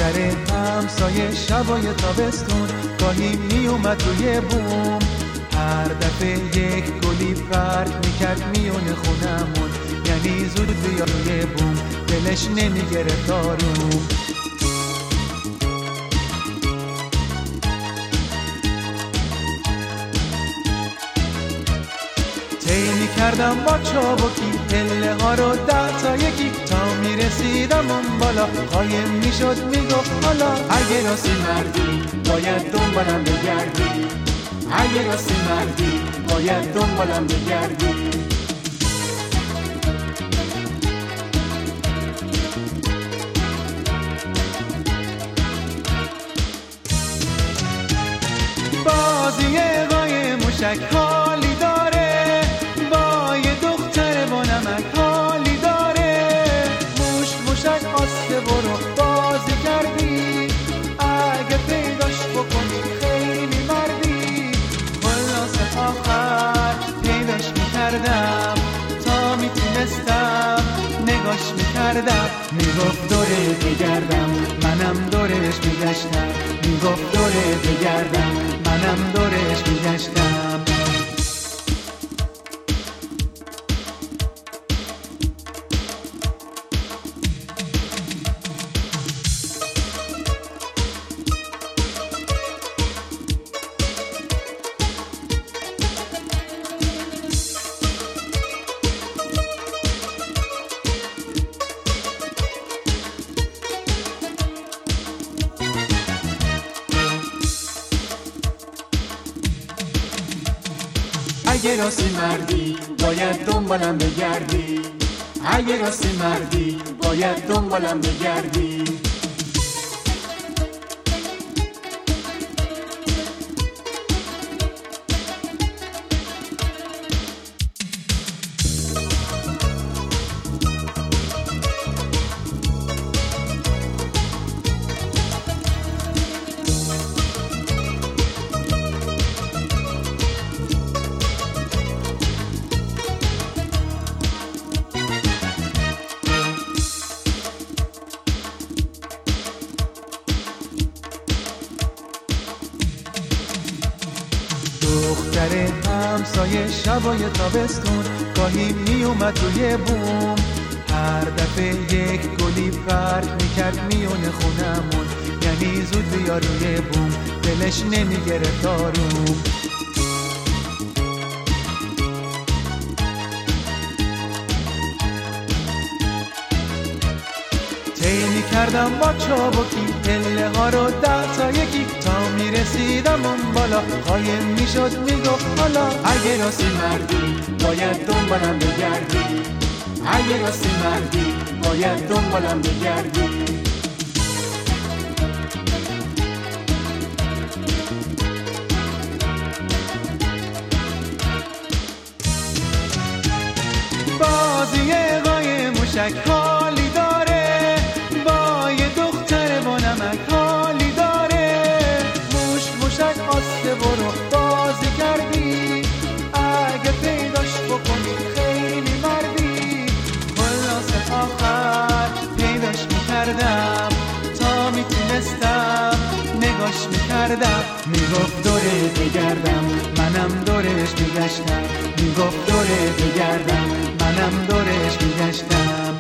دختر همسایه شبای تابستون گاهی می اومد روی بوم، هر دفعه یک گلی پرت میکرد میونه خونمون، یعنی زود بیا روی بوم، دلش نمیگرفت آروم. طی میکردم با چابکی پله ها رو 10 تا یکی، تا میرسیدم اون بالا قایم میشد میگفت حالا اگه راستی مردی باید دنبالم بگردی، اگه راستی مردی باید دنبالم بگردی. بازی قای موشک حالی داره، با یه دختر با نمک حالی داره، موشک آسته برو بازی کردی، اگه پیداش بکنی خیلی مردی. خلاص آخر پیداش میکردم، تا میتونستم نگاش میکردم، میگفت دوره بگردم منم دورش میگشتم، میگفت دوره بگردم منم دورش میگشتم. اگه راستی مردی باید دنبالم بگردی، اگه راستی مردی باید دنبالم بگردی. دختر همسایه شبای تابستون گاهی می اومد روی بوم، هر دفعه یک گلی پرت میکرد میونه خونمون، یعنی زود بیا روی بوم، دلش نمیگرفت آروم. طی میکردم با چابکی پله ها رو 10 تا یکی، تا میرسیدم اون بالا قایم میشد میگفت حالا اگه راستی مردی باید دنبالم بگردی، اگه راستی مردی باید دنبالم بگردی. بازی قای موشک حالی داره، با یه دختر با نمک حالی داره، موشک آسته برو بازی کردی، اگه پیداش بکنی خیلی مردی. خلاص آخر پیداش میکردم، تا میتونستم نگاش میکردم، میگفت دوره بگردم منم دورش میگشتم، میگفت دوره بگردم منم دورش میگشتم.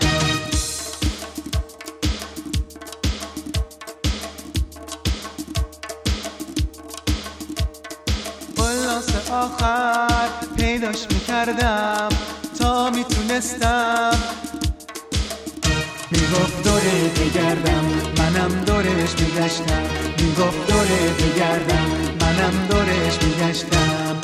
خلاص آخر پیداش میکردم، تا میتونستم میگفت دوره بگردم منم دورش میگشتم، میگفت دوره بگردم منم دورش میگشتم.